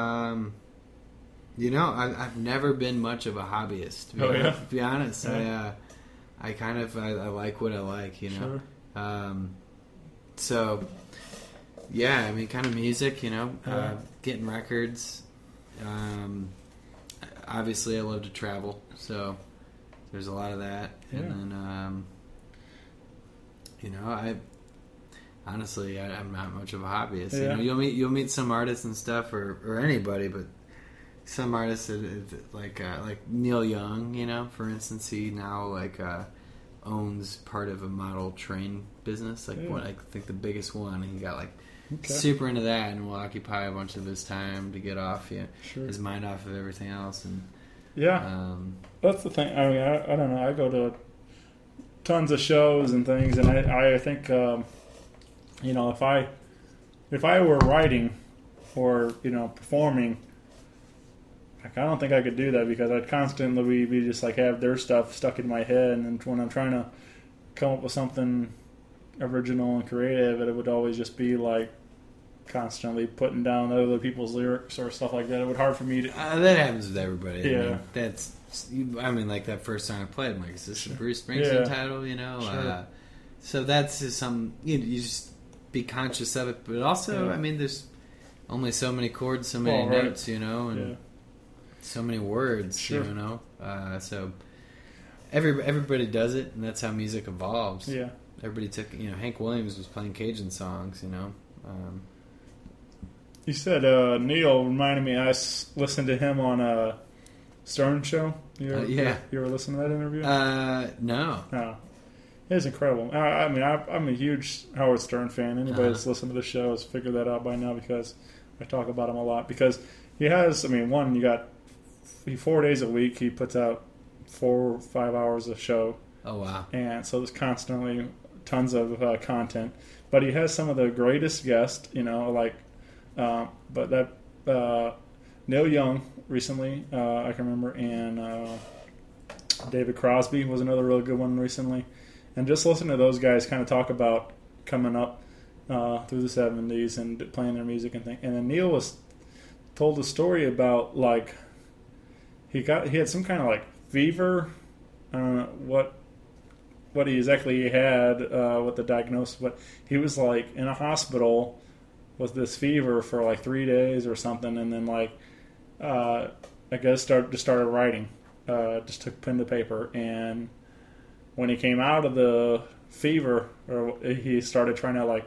I've never been much of a hobbyist. To be honest, Yeah. I kind of I like what I like, Sure. So, yeah, I mean, kind of music, Yeah. getting records. Obviously, I love to travel, so there's a lot of that. Yeah. And then, I honestly, I'm not much of a hobbyist. Yeah. You'll meet some artists and stuff, or anybody, but some artists like Neil Young, for instance, he now owns part of a model train business, what I think the biggest one. He got super into that and will occupy a bunch of his time to get off his mind off of everything else. And That's the thing. I mean, I don't know. I go to tons of shows and things, and I think if I were writing or performing, I don't think I could do that because I'd constantly be just have their stuff stuck in my head, and then when I'm trying to come up with something original and creative, it would always just be constantly putting down other people's lyrics or stuff like that. It would hard for me to. That happens with everybody. Yeah. Like that first song I played, I'm like, is this a Bruce Springsteen title? Sure. So that's just some. You just be conscious of it, but also, I mean, there's only so many chords, so many notes, and so many words, Sure. So everybody does it, and that's how music evolves. Yeah. Everybody took. Hank Williams was playing Cajun songs. You said Neil reminded me. I listened to him on Stern Show. You ever listen to that interview? No. No. It's incredible. I mean, I'm a huge Howard Stern fan. Anybody that's listened to the show has figured that out by now because I talk about him a lot. Because he has, one, you got 4 days a week. He puts out 4 or 5 hours of show. Oh, wow. And so there's constantly tons of content. But he has some of the greatest guests, but that Neil Young recently, I can remember, and David Crosby was another really good one recently. And just listening to those guys kind of talk about coming up through the 70s and playing their music and things. And then Neil told a story about he had some kind of fever. I don't know what he exactly had, what the diagnosis, but he was in a hospital with this fever for 3 days or something, and then I guess started writing, just took pen to paper, and when he came out of the fever, or he started trying to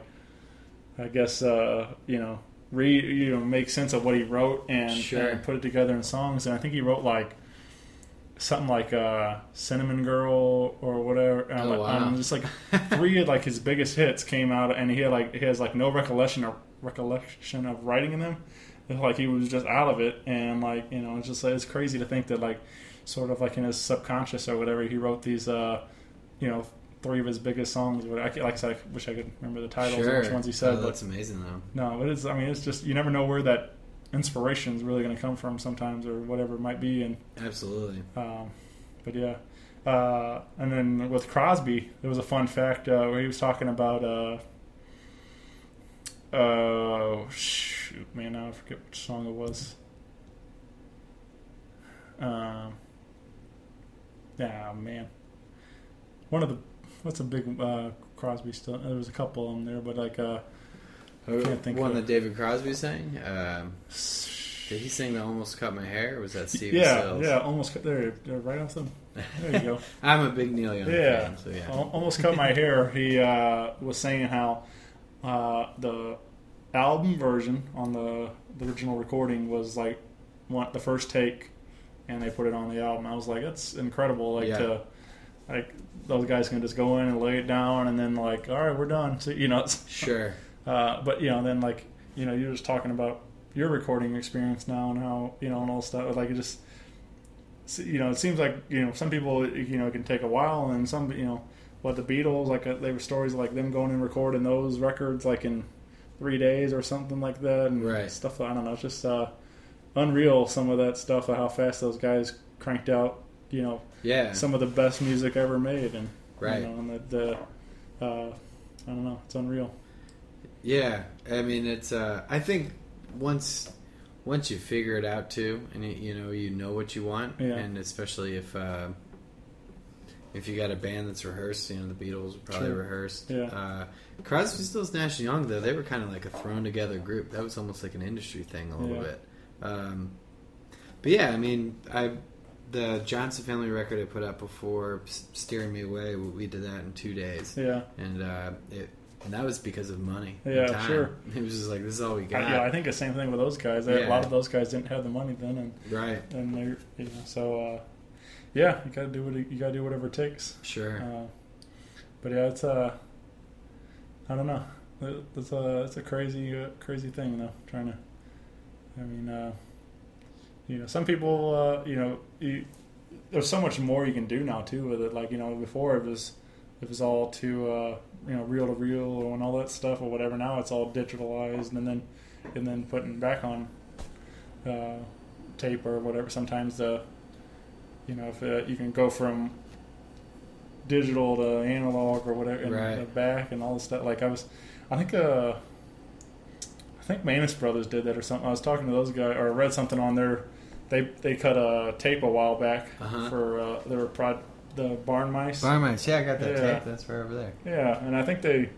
make sense of what he wrote and put it together in songs, and I think he wrote something like Cinnamon Girl or whatever. Wow. Just 3 of his biggest hits came out, and he has no recollection of writing in them. It's he was just out of it, and it's just it's crazy to think that sort of in his subconscious or whatever he wrote these 3 of his biggest songs. But I wish I could remember the titles of which ones he said. That's amazing though. No, but it's just you never know where that inspiration is really going to come from sometimes, or whatever it might be. And absolutely. But yeah, and then with Crosby, there was a fun fact where he was talking about. Shoot, man! Now I forget which song it was. Yeah, man. What's a big Crosby still? There was a couple of them there, but can't think one of that David Crosby sang. Did he sing the "Almost Cut My Hair"? Or was that Steve Yeah, Stills? yeah, almost cut there, right off them. There you go. I'm a big Neil Young fan, so yeah. Almost Cut My Hair. He was saying how the album version on the original recording was like the first take, and they put it on the album. I was like, that's incredible. Like to like those guys can just go in and lay it down, and then like, all right, we're done. So it's, Sure. But then like you're just talking about your recording experience now and how and all stuff. Like it just it seems like some people it can take a while, and some the Beatles, like there were stories like them going and recording those records like in 3 days or something like that, and stuff. I don't know. It's just unreal, some of that stuff, of how fast those guys cranked out. Some of the best music ever made, and and I don't know. It's unreal. Yeah, I mean, it's. I think once you figure it out too, and you know what you want, and especially if you got a band that's rehearsed, the Beatles were probably rehearsed. Yeah. Crosby, Stills, Nash & Young, though, they were kind of like a thrown together group. That was almost like an industry thing a little bit. But yeah, I mean, the Johnson Family record I put out before, Steering Me Away, we did that in 2 days. Yeah. And that was because of money. Yeah, time. Sure. It was just like, this is all we got. I think the same thing with those guys. A lot of those guys didn't have the money then, and they're so. Yeah, you gotta do whatever it takes. Sure. But yeah, it's I don't know. It's a crazy thing though. Trying to, I mean, some people, there's so much more you can do now too with it. Like before it was all too reel to reel and all that stuff or whatever. Now it's all digitalized and then putting back on tape or whatever. Sometimes if you can go from digital to analog or whatever, and back and all this stuff. Like I think Manus Brothers did that or something. I was talking to those guys, or I read something on their. They cut a tape a while back for the Barn Mice. Barn Mice, yeah, I got that tape. That's right over there. Yeah, and I think they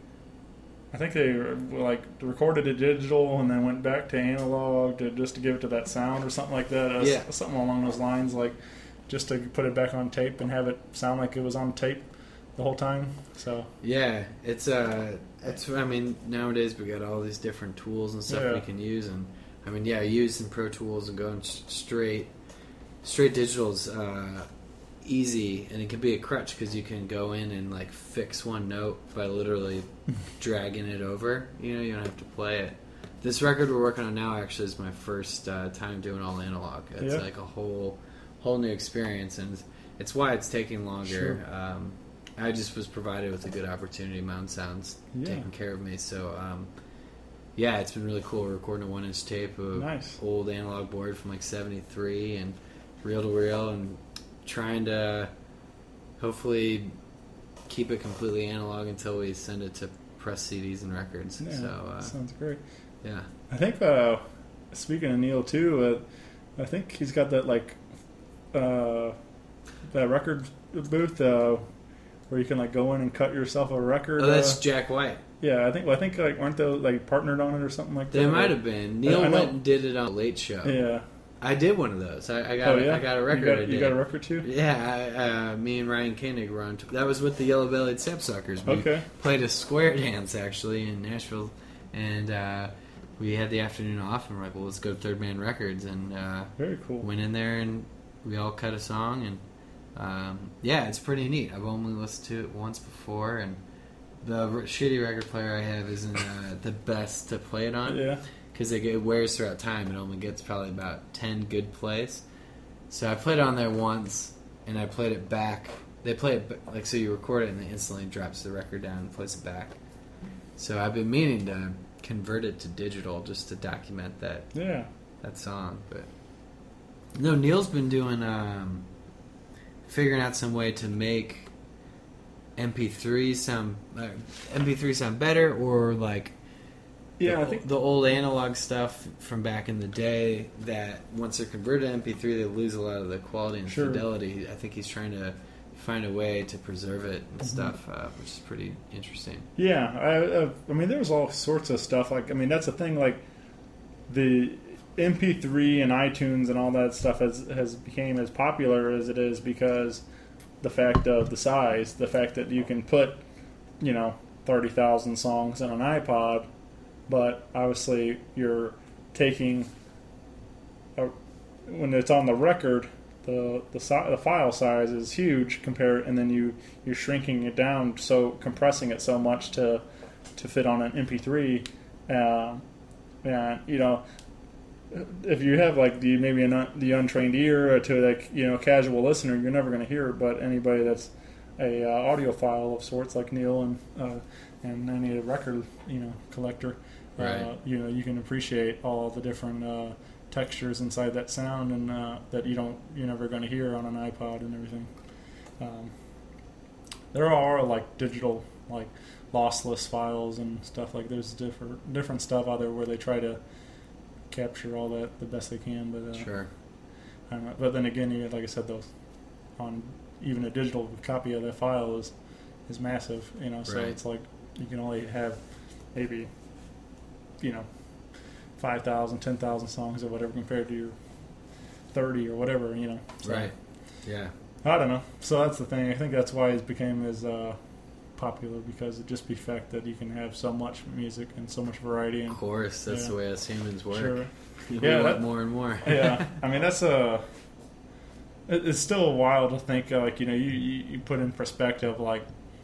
like recorded it digital and then went back to analog just to give it to that sound or something like that. Something along those lines, like. Just to put it back on tape and have it sound like it was on tape the whole time. So yeah, it's I mean, nowadays we got all these different tools and stuff we can use, and I mean, using Pro Tools and going straight digital's easy, and it can be a crutch because you can go in and like fix one note by literally dragging it over. You don't have to play it. This record we're working on now actually is my first time doing all analog. It's like a whole new experience, and it's why it's taking longer. Sure. I just was provided with a good opportunity. Mound Sound's taking care of me, so it's been really cool recording a 1-inch tape of old analog board from like '73 and reel to reel, and trying to hopefully keep it completely analog until we send it to press CDs and records. Sounds great. Yeah, I think speaking of Neil too, I think he's got that like. That record booth where you can like go in and cut yourself a record. Oh, that's Jack White. Yeah, I think like weren't they like partnered on it or something like that? They might have been. Neil went and did it on a Late Show. Yeah, I did one of those. I got a record. You got a record too? Yeah, me and Ryan Koenig were on. That was with the Yellow Bellied Sapsuckers. We played a square dance actually in Nashville, and we had the afternoon off, and we're like, well, let's go to Third Man Records, and very cool. Went in there and we all cut a song, and it's pretty neat. I've only listened to it once before, and the shitty record player I have isn't the best to play it on. Yeah, because it wears throughout time. It only gets probably about 10 good plays. So I played it on there once, and I played it back. They play it like so. You record it, and it instantly drops the record down and plays it back. So I've been meaning to convert it to digital just to document that song, but. No, Neil's been doing figuring out some way to make MP3 sound better, or like I think the old analog stuff from back in the day that once they're converted to MP3 they lose a lot of the quality and fidelity. I think he's trying to find a way to preserve it and stuff, which is pretty interesting. Yeah, I mean, there's all sorts of stuff. Like, I mean, that's the thing. Like the MP3 and iTunes and all that stuff has became as popular as it is because the fact of the size, the fact that you can put 30,000 songs in an iPod but obviously you're taking when it's on the record, the file size is huge compared, and then you're shrinking it down, so compressing it so much to fit on an MP3, and if you have like the untrained ear to casual listener, you're never going to hear it. But anybody that's a audiophile of sorts like Neil and any record collector, Right. you can appreciate all the different textures inside that sound, and that you're never going to hear on an iPod and everything. There are like digital like lossless files and stuff, like there's different stuff out there where they try to capture all that the best they can, but Sure. I don't know. But then again, like I said, those on even a digital copy of that file is massive, so Right. it's like you can only have maybe 5,000, 10,000 songs or whatever compared to your 30 or whatever, So, Right. Yeah. I don't know. So that's the thing. I think that's why it became as popular, because of just the fact that you can have so much music and so much variety. Of And course, that's Yeah. the way us humans work. sure, We Yeah, want that- more and more. yeah. I mean, that's it's still wild to think you put in perspective, like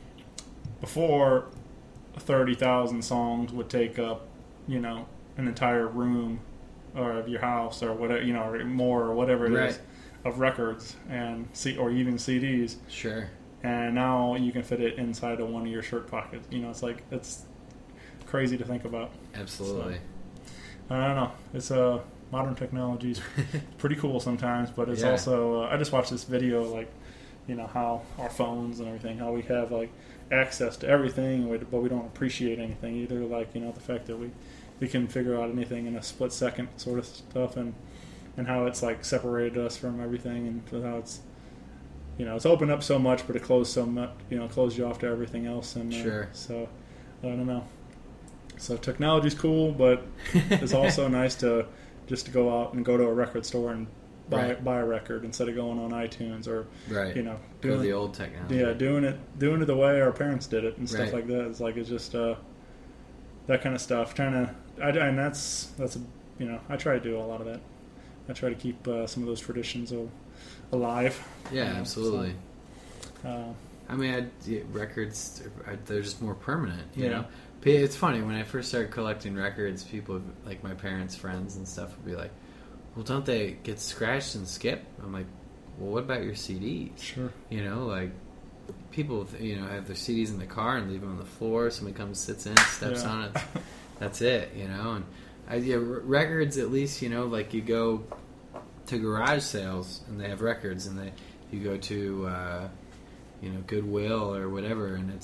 before 30,000 songs would take up an entire room or of your house or whatever, or more or whatever it is Right. of records or even CDs. Sure. And now you can fit it inside of one of your shirt pockets. It's crazy to think about. Absolutely. I don't know. It's modern technology is pretty cool sometimes, but it's Yeah. also I just watched this video, like how our phones and everything, how we have like access to everything, but we don't appreciate anything either. Like the fact that we can figure out anything in a split second sort of stuff, and how it's like separated us from everything, and how it's it's opened up so much, but it closed so much, closed you off to everything else. And Sure. So I don't know. So technology's cool, but it's also nice to just to go out and go to a record store and buy a record instead of going on iTunes or Right. doing Go the old technology. yeah, doing it the way our parents did it and stuff Right. like that. It's just that kind of stuff. And that's I try to do a lot of that. I try to keep some of those traditions alive. Yeah, absolutely. So, I mean, records, they're just more permanent, you Yeah. know? But it's funny, when I first started collecting records, people, like my parents' friends and stuff, would be like, well, don't they get scratched and skipped? I'm like, well, what about your CDs? sure. Like, people, have their CDs in the car and leave them on the floor. Somebody comes, sits in, steps Yeah. on it. That's it, And records, at least, like you go to garage sales and they have records, and you go to Goodwill or whatever, and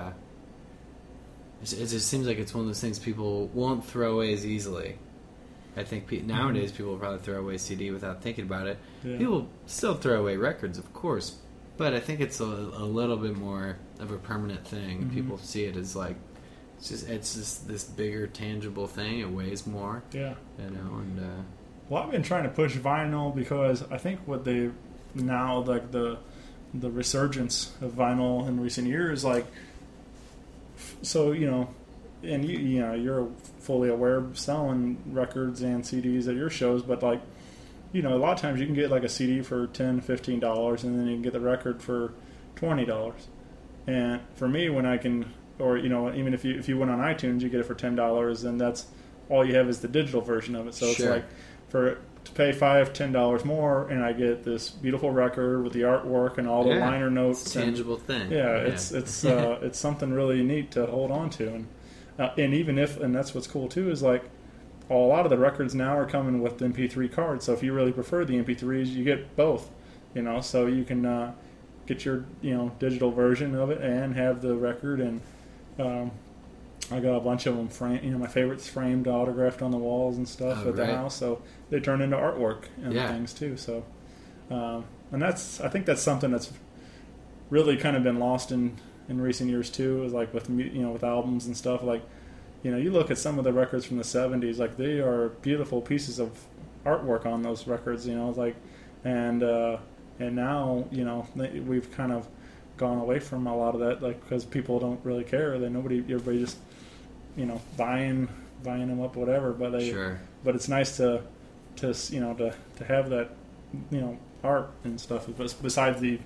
it just seems like it's one of those things people won't throw away as easily. I think nowadays people will probably throw away CD without thinking about it. Yeah. People still throw away records, of course, but I think it's a little bit more of a permanent thing. Mhm. People see it as like it's just this bigger, tangible thing. It weighs more, Yeah. and Well, I've been trying to push vinyl because I think what they now, like the resurgence of vinyl in recent years, like, so and you're fully aware of selling records and CDs at your shows, but like, a lot of times you can get like a CD for $10-15, and then you can get the record for $20. And for me, when I can, or even if you went on iTunes, you get it for $10, and that's all you have is the digital version of it. So Sure. it's like to pay $5-10 more, and I get this beautiful record with the artwork and all the Yeah, liner notes. it's a tangible thing. Yeah, it's something really neat to hold on to, and even if, and that's what's cool too, is like a lot of the records now are coming with MP3 cards. So if you really prefer the MP3s, you get both. So you can get your digital version of it and have the record. And I got a bunch of them framed. My favorites framed, autographed on the walls and stuff Oh, at the right. house. So they turn into artwork and Yeah. things too. So and I think that's something that's really kind of been lost in recent years too, is like with with albums and stuff. Like you look at some of the records from the 70s, like they are beautiful pieces of artwork on those records. And now we've kind of gone away from a lot of that, like because people don't really care. Everybody just buying buying them up, whatever. But Sure. but it's nice to have that art and stuff. But besides the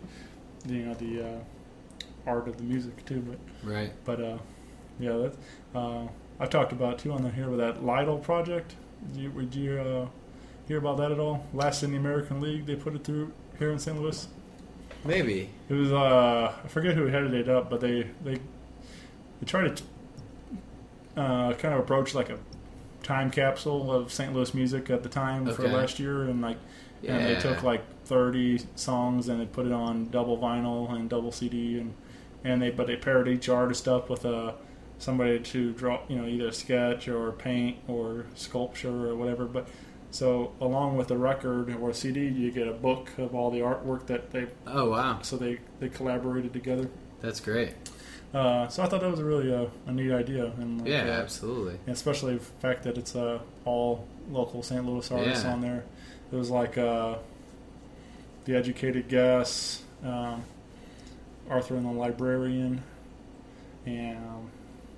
art of the music too. Right. But yeah, that's I've talked about too on here with that Lidl project. Would you hear about that at all? Last in the American League, they put it through here in St. Louis. Maybe. It was I forget who headed it up, but they tried to kind of approach like a time capsule of St. Louis music at the time for Okay. last year, and and they Yeah. took like 30 songs and they put it on double vinyl and double CD, and they paired each artist up with somebody to draw, either sketch or paint or sculpture or whatever. But so along with the record or CD, you get a book of all the artwork that they. Oh, wow. So they collaborated together. That's great. So I thought that was a really a neat idea, and Yeah, absolutely. especially the fact that it's all local St. Louis artists Yeah. on there. It was like The Educated Guess, Arthur and the Librarian, and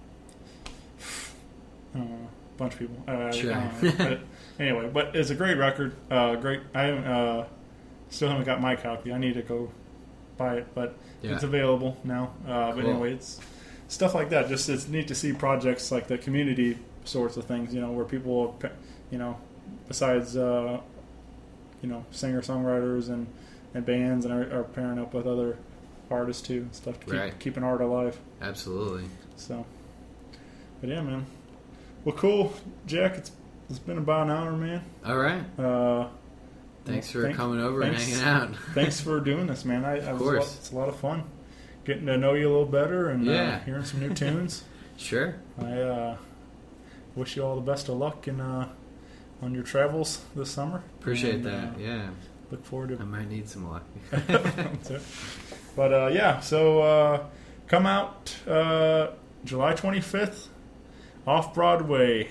a bunch of people. Sure. But anyway, but it's a great record. Great. I haven't, still haven't got my copy. I need to go buy it, but Yeah. it's available now. But Cool. anyway, it's stuff like that. Just it's neat to see projects like the community sorts of things. Where people, besides singer-songwriters and bands and are pairing up with other artists too and stuff to Right. keep an art alive. Absolutely. So, but yeah, man. Well, cool, Jack. It's been about an hour, man. All right. Thanks for coming over and hanging out. Thanks for doing this, man. Of course. It's a lot of fun getting to know you a little better and Yeah. hearing some new tunes. Sure. I wish you all the best of luck on your travels this summer. Appreciate And, that. Yeah. Look forward I to might need some luck. That's it. But yeah, so come out July 25th off Broadway,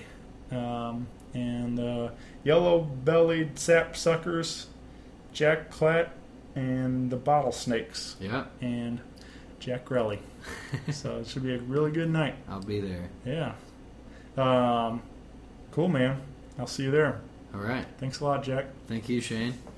and Yellow-Bellied Sapsuckers, Jack Klatt, and the Bottle Snakes, Yeah. and Jack Grelly. So it should be a really good night. I'll be there. Yeah. Cool, man. I'll see you there. All right. Thanks a lot, Jack. Thank you, Shane.